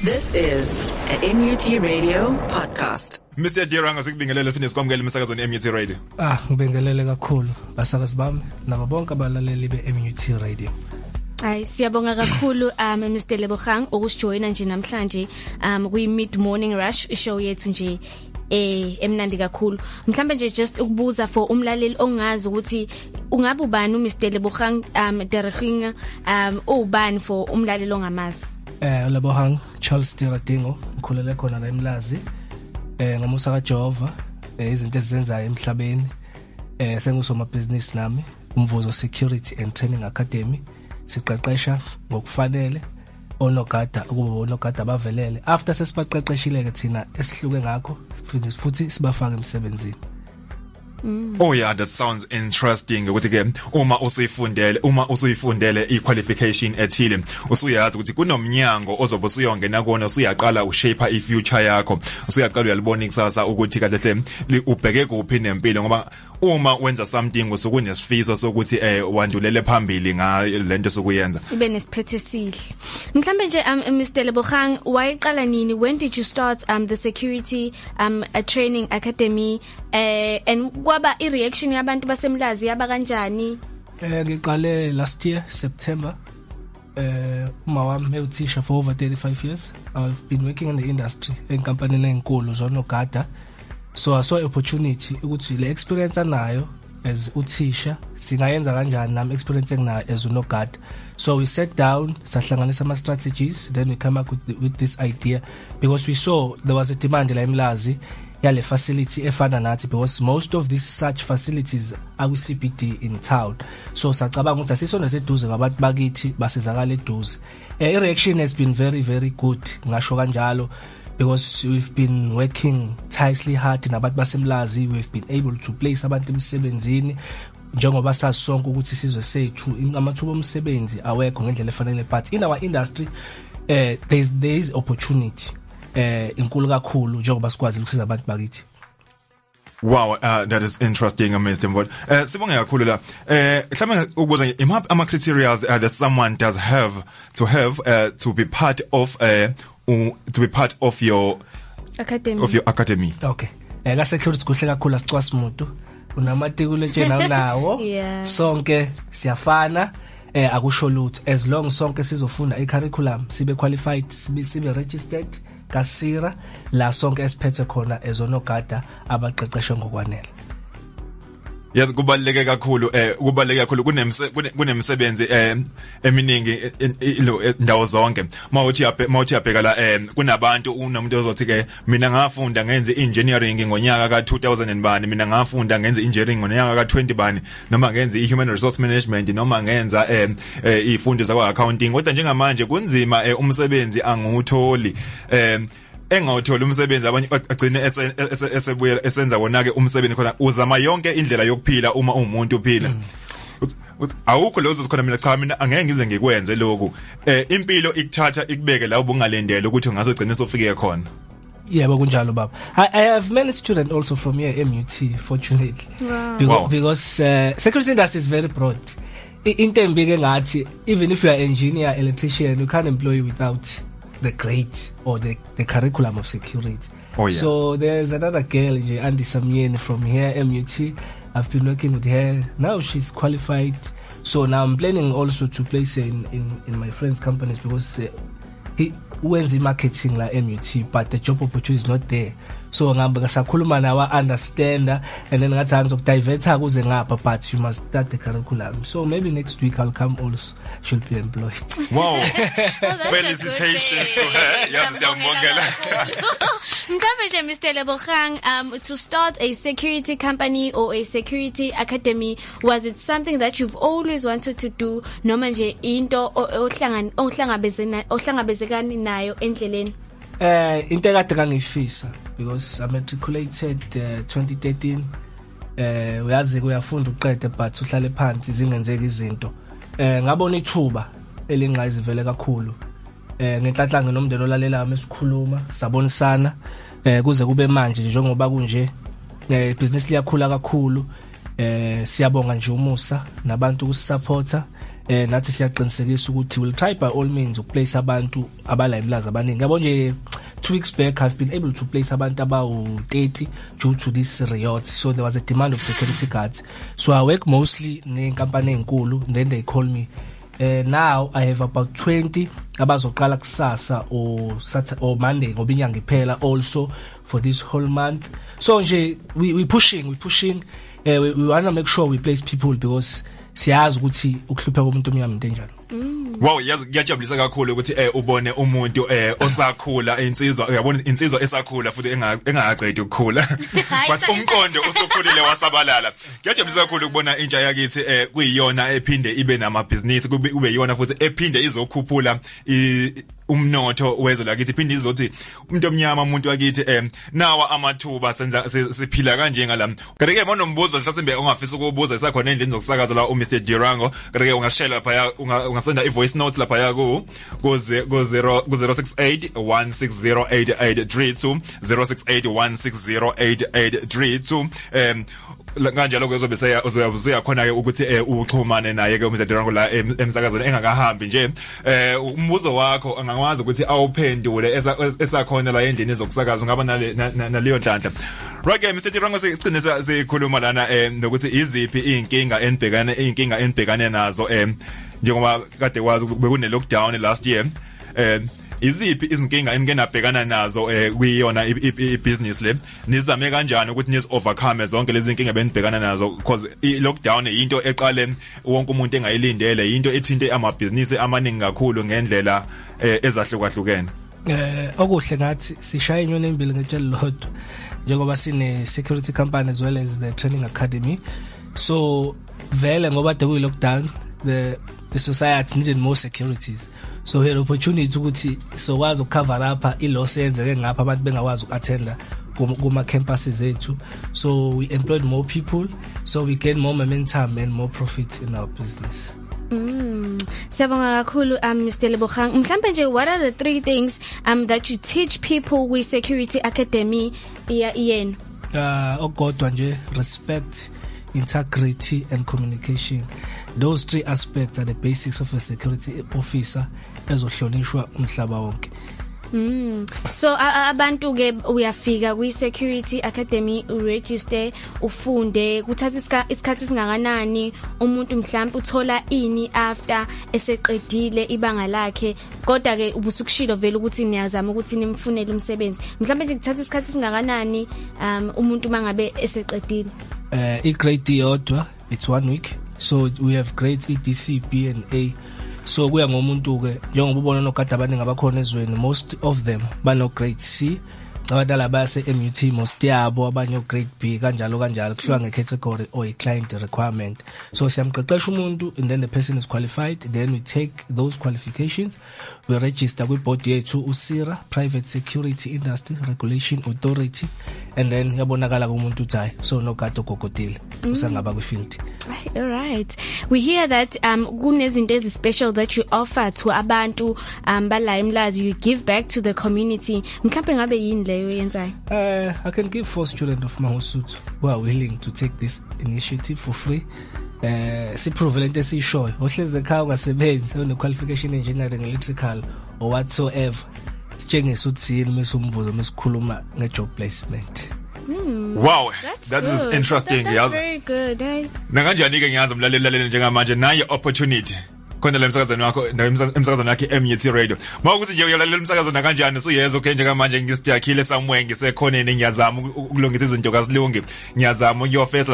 This is a MUT Radio podcast. Mr. Diranga sikubingelele phinde sikwamukele emsakazweni MUT Radio. Ngibingelele kakhulu basakazi bami nabo bonke abalaleli beMUT Radio. Ay siyabonga kakhulu Mr. Lebogang ukusijoina nje namhlanje kwi mid morning rush show yethu nje emnandi kakhulu. Mhlambe nje just ukubuza for umlaleli ongazi ukuthi ungabe ubani uMr. Lebogang Derginga ubani for umlaleli ongamazi. Lebogang Charles Tiradingo ngikhulele khona la eMlazi ngomusa kaJehova izinto ezizenzayo emhlabeni sengusoma business nami umvuzo Security and Training Academy siqeqesha ngokufanele onogada ukuba onogada abavelele after sesibaqeqeshile ke thina esihluke ngakho futhi sibafaka emsebenzini. Oh yeah, that sounds interesting ukuthi ke uma usuyifundele iqualification ethile usuyazi ukuthi kunomnyango ozobe usuyongena kona usuyaqala ushape ifuture yakho usuyaqala uyalibona ikusasa ukuthi kahle ubheke kuphi nempilo ngoba uma wenza something usukunesifiso sokuthi wandulele phambili ngalento sokuyenza ibe nesiphethe sihle. Mhlambe nje Mr. Lebogang wayiqala nini, when did you start the security training academy and kwaba ireaction yabantu baseMlazi yaba kanjani? Ngiqale last year September. Uma wami uthisha for over 35 years. I've been working in the industry in company enkulu zonogada. So I saw an opportunity ukuthi le experience anayo as uthisha singayenza kanjani nami experience enginayo as unogada. So we sat down, sahlanganisa ama strategies, then we came up with this idea because we saw there was a demand la eMlazi yale facility efana nathi because most of these such facilities are with CBD in town. So sacabanga ukuthi asisona seduze ngabantu bakithi basizakala eduze. Reaction has been very very good ngasho kanjalo because we've been working tirelessly hard nabantu baseMlazi. We've been able to place abantu emsebenzini njengoba sasonke ukuthi sizwe sethu amathuba omsebenzi awekho ngendlela efanele, but in our industry there is opportunity inkulu kakhulu njengoba sikwazi ukusiza abantu bakithi. Wow, that is interesting, Mr. Mvod. Sibonge kakhulu la. Mhlawumbe ukubuza imaphi ama criteria that someone does have to be part of your academy. Okay. Ka security kuhle kakhulu asicwasimuntu. Unamatikulo njena nawo. Sonke siyafana. Akusho lutho as long sonke sizofunda i-curriculum sibe qualified sibe registered kasira la sonke esiphethe khona ezonogada abaqeqeshwe ngokwanele. Yes, kubaluleke kakhulu kunemsebenzi eminingi indawo zonke mawuthi yabheka la kunabantu unomuntu ozothi ke mina ngafunda ngenze engineering ngonyaka ka2000 and bani, mina ngafunda ngenze engineering ngonyaka ka20 bani, noma ngenze human resource management, noma ngenza izifundo zakwa accounting, kodwa njengamanje kunzima umsebenzi angutholi engawuthola umsebenzi abanye agcine esebuya esenza wona ke umsebenzi khona uzama yonke indlela yokuphila uma umuntu uphila. Awukho lezo zikhona mina cha mina angeke ngize ngikwenze lokho. Impilo ikuthatha ikubeke la ubungalendela ukuthi ungazogcina sofike khona. Yebo kunjalo baba. I have many students also from here MUT fortunately. Wow. Because security industry is very broad. Into embike ngathi even if you are engineer, electrician, you can't employ without the grade or the curriculum of security. Oh yeah. So there's another girl, Andy Samien from here, MUT. I've been working with her. Now she's qualified. So now I'm planning also to place her in my friends' companies because he wins in marketing like MUT, but the job opportunity is not there. So ngamba sakhuluma nawa understand and then ngathi ngizokudivert akuze ngapha, but you must start the curriculum. So maybe next week I'll come also. She'll be employed. Wow. Felicitations to her. Yes, Mr. Lebogang, to start a security company or a security academy, was it something that you've always wanted to do? Noma nje into ohlangabezekani nayo endleleni? Into ekade ngangifisa because I matriculated 2013. Uyazi kuyafunda uqede but uhlale phansi zingenzeka izinto. Ngabona ithuba elingqayizi vele kakhulu. Ngenhlanhla nomndeni olalela amesikhuluma sabonisana kuze kube manje njengoba kunje business liyakhula kakhulu. Siyabonga nje umusa nabantu ukusupporta nathi siyaqinisekisa ukuthi we'll try by all means ukuplace abantu abala imlaza abaningi yabo nje 2 weeks back I've been able to place abantu about 30 due to this riot, so there was a demand of security guards, so I work mostly nenkampani enkulu, then they call me. Now I have about 20 abazoqala kusasa or Saturday or Monday ngoba inyanga iphela also for this whole month. So nje we pushing we want to make sure we place people because siyazi ukuthi ukuhlupha komuntu omnyama into enjani. Wow, yajabulisa kakhulu ukuthi ubone umuntu osakhula insizwa, uyabona insizwa esakhula futhi engaqedi ukukhula but umqondo usokhulile wasabalala. Yajabulisa kakhulu ukubona intsha yakithi kuyiyona ephinde ibe namabhizinisi, kube yiyona futhi ephinde izokhuphula umnotho wezwe lakithi, iphinde izothi umuntu omnyama umuntu wakithi nawa amathuba senza siphila kanje ngala. Kanti ke monombuzo mhlasimbe ongafisa ukubuza isakhona endlini zokusakaza la uMr Dirango, kanti ke ungashela lapha ungasenda voice notes lapha ya ku 06816088832 06816088832 kanjalo ke uzobe uzoyabuza khona ke ukuthi uxhumane naye ke uMr Dirango la emsakazweni engakahambi nje. Umbuzo wakho angakwazi ukuthi awuphendule esakhona la endlini ezokusakaza ungaba naleyo nhlanhla. Right ke Mr Dirango sigcine sikhuluma lana nokuthi iziphi inkinga enibhekane nazo njengoba kade kwazi bekune lockdown last year. Iziphi izinkinga engenabhekana nazo kuyiyona ibusiness le, nizame kanjani ukuthi niz overcome zonke lezi zinkinga benibhekana nazo, because i lockdown into eqale wonke umuntu engayilindele, into ethinte amabhizinisi amaningi kakhulu ngendlela ezahlukahlukene. Okuhle ngathi sishaya inyoni embili ngetshelo lodwa njengoba sine security company as well as the training academy. So vele ngoba de kuyi lockdown the society needed more securities, so here opportunity ukuthi sokwazi ukucover up iloss yenzeke ngapha abantu bengakwazi ukuattenda kuma campuses ethu, so we employed more people, so we gain more momentum and more profit in our business. Siyabonga kakhulu Mr Lebogang. Mhlambe nje what are the 3 things that you teach people with Security Academy yenu? Okodwa nje respect, integrity and communication. Those 3 aspects are the basics of a security officer ezohlonishwa umhlaba wonke. So abantu ke uyafika kwi Security Academy uregister ufunde, kuthatha isikhathi singakanani, umuntu mhlawumbe uthola ini after eseqedile ibanga lakhe, kodwa ke ubusukushilo vele ukuthi niyazama ukuthi nimfunele umsebenzi, mhlawumbe nje kuthatha isikhathi singakanani umuntu mangabe eseqedile? I-grade yodwa it's 1 week, so we have grades EDC, B and A. So kuya ngomuntu ke njengoba ubona nokade abaningi abakhona ezweni, most of them bano grade C, abadala base MUT most yabo abanye grade B kanjalo kuhluka ngecategory or client requirement. So siyamqeqesha umuntu and then the person is qualified, then we take those qualifications, we register with board yethu uSIRA, Private Security Industry Regulation Authority, and then yabonakala kumuntu uthi so no gato gogodile usangaba ku field. All right, we hear that kunezinto ezi special that you offer to abantu bala eMlazi, you give back to the community. Mhlawumbe ngabe yini leyo yenzayo? I can give 4 students of Mahusuthu who are willing to take this initiative for free. Siprovalent esishoyo ohleze ekhaya ungasebenzi une qualification engineering electrical or whatsoever, sitshengisa uthini mesumvuzo mesikhuluma ngejob placement. Wow, that is interesting. That's very good. Nakanjani ke ngiyazi umlaleli njengamanje naye opportunity khona la emsakazweni wakho emsakazweni yakhe MUT radio. Mawukuthi nje uyalalela umsakazweni kanjani suyeza okay njengamanje ngisitiyakhile somewhere ngisekhoneni ngiyazama ukulungisa izinto kasilungi, ngiyazama ukuyofesa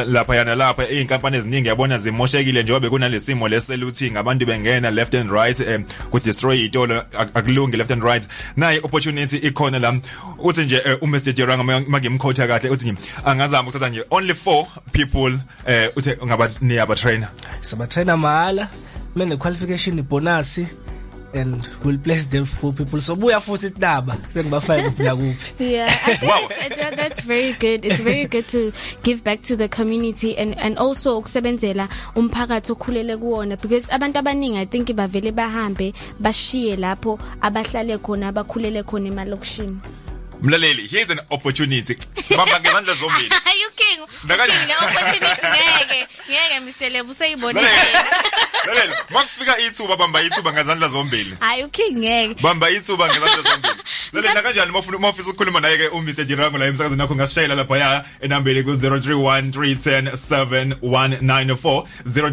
lapha izinkampani eziningi yabona zimoshekile njengoba bekunalesimo leseluting abantu bengena left and right ku destroy itolo akulungi left and right. Naye opportunity ikhona la uthi nje uMr Dirango magimkhotha kahle uthi angazama ukuthatha nje only 4 people uthi ngaba niyaba trainer. Saba trainer mahala, mene qualification bonus and we'll place them for people, so buya futhi sidaba sengibafaka kuphila kuphi. Yeah, wow. That's very good. It's very good to give back to the community and also ukusebenzela umphakathi okhulele kuwona, because abantu abaningi I think bavele bahambe bashiye lapho abahlale khona abakhulele khona emalokishini. Mlaleli, here's an opportunity. Bamba ngezandla zombili. You king. The opportunity ngeke Mr Lebo usayibonile. lalela makufika ithuba bamba ithuba ngezandla zombili hayi uking ngeke bamba ithuba ngezandla zombili lalela kanjani mawufisa ukukhuluma naye ke Mr Jirango la emsakazweni nakho ngasishayela lapha ya enambele ku 0313107194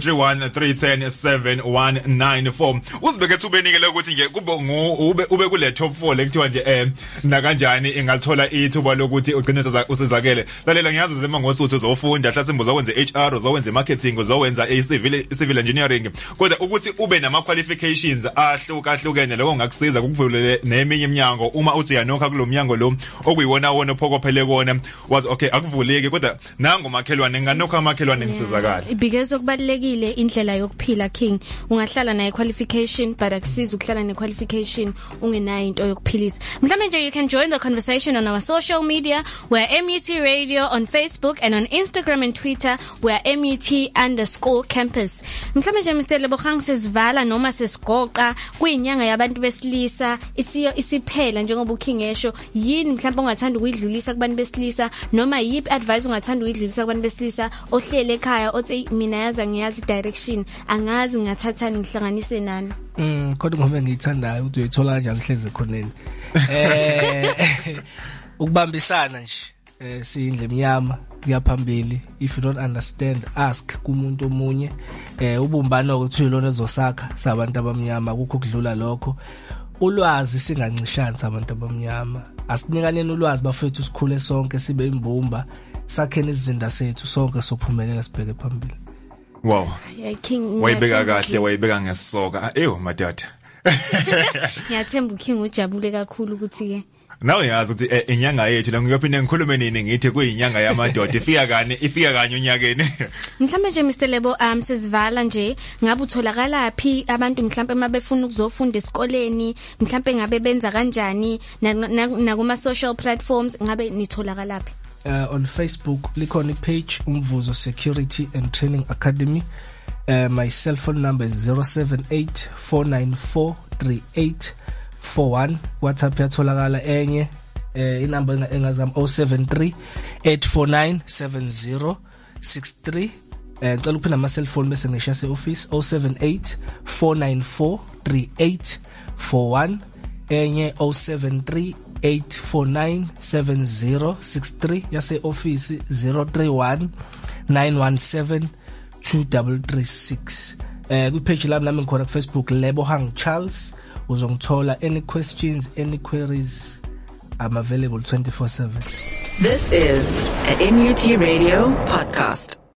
0313107194 uzibeke ethubeni ke lokuthi nje kube ube kule top 4 lekuthiwa nje na kanjani ingalithola ithuba lokuthi ugcine usezakele lalela ngiyazi uzema ngosuthu uzofunda hlathi imbozo wenze HR uzowenza marketing uzowenza civil engineering kodwa ukuthi ube nama qualifications ahlukahlukene lokho ngakusiza ukuvulele neminye iminyango uma uthi uyanokha kulomnyango lo okuyiwona wona phokophele kona wazi okay akuvuleki kodwa nangu makhelwane nganokha amakhelwane ngisizakala because okubalekile indlela yokuphila king ungahlala naye qualification but akusiza ukuhlala ne qualification ungenayo into yokuphilisa mhlawumbe nje you can join the conversation on our social media we're MUT Radio on Facebook and on Instagram and Twitter we're MUT_campus mhlawumbe nje Mr Lebogang sesivala noma sesigoqa kuyinyanga yabantu besilisa isiphela njengoba uking esho yini mhlawumbe ongathanda ukuyidlulisa kubantu besilisa noma yipi advice ongathanda ukuyidlulisa kubantu besilisa ohlele ekhaya othi mina yazi ngiyazi direction angazi ngathathani ngihlanganise nani kodwa ngoba ngiyithandayo ukuthi uyithola kanjani hleze khoneni ukubambisana nje siyindle emnyama kuyaphambili if you don't understand ask kumuntu omunye ubumbano ukuthi uyilona ezosakha sabantu abamnyama kukho kudlula lokho ulwazi singancishani sabantu abamnyama asinikaneni ulwazi bafethu sikhule sonke sibe imbumba sakheni izinda sethu sonke sophumelela sibheke phambili wow king wayibeka kahle wayibeka ngesoka madada ngiyathemba uking ujabule kakhulu ukuthi ke nawe yazi ukuthi inyanga yethu la ngiyophinde ngikhulume nini ngithi kuyinyanga yamadoda ifika kanye unyakeni mhlambe nje Mr Lebo sesivala nje ngabe utholakala phi abantu mhlambe mabefuna ukuzofunda esikoleni mhlambe ngabe benza kanjani na kuma social platforms ngabe nitholakala phi on Facebook likhona ipage Umvuzo Security and Training Academy my cell phone number is 07849438441 WhatsApp yatholakala enye inamba engazama 07384977063 ngicela uphinda ama cell phone bese ngishiya se-office 07849438441 enye 07384977063 yase office 0319172336 ku page lami nami ngikhona ku Facebook Lebogang Charles uzongithola any questions any queries I'm available 24/7 This is a MUT Radio podcast.